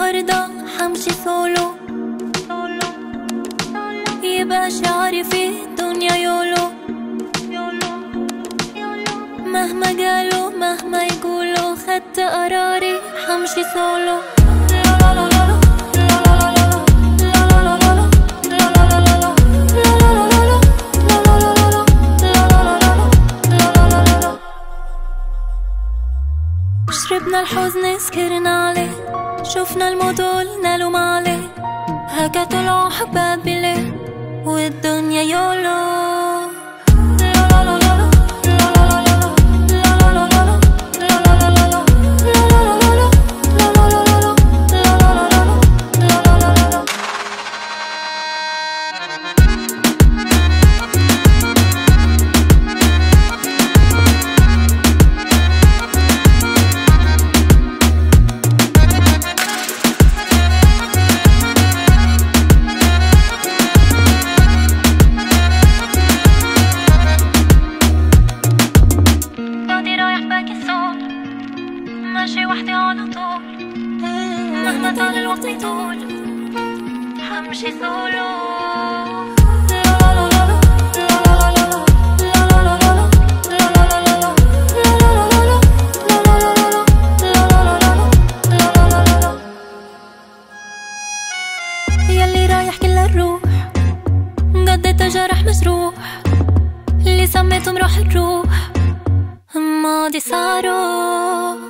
النهاردة حمشي سولو، يبقى شعري في الدنيا يولو. مهما قالوا مهما يقولوا خدت قراري حمشي سولو. شربنا الحزن سكرنا عليه، شفنا الموت قلنا له ما عليه، هكا طلعوا حباب بليه والدنيا يولو. ماشي وحدي على طول، مهما طال الوقت يطول حمشي سولو. ياللي رايح كل الروح قضيت جرح مجروح، اللي سميتهم روح الروح ماضي صاروا.